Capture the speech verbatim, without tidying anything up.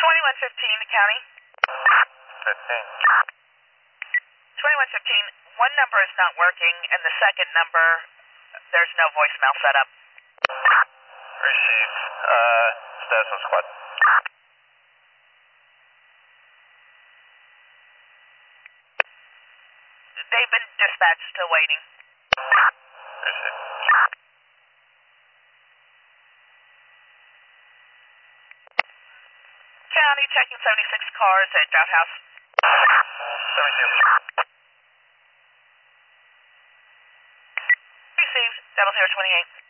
twenty-one fifteen, county. fifteen. twenty-one fifteen, one number is not working, and the second number, there's no voicemail set up. Received. Uh, status on squad. They've been dispatched, still waiting. Received. County, checking seventy-six cars at Drought House. seventy-two. Received, double zero twenty-eight.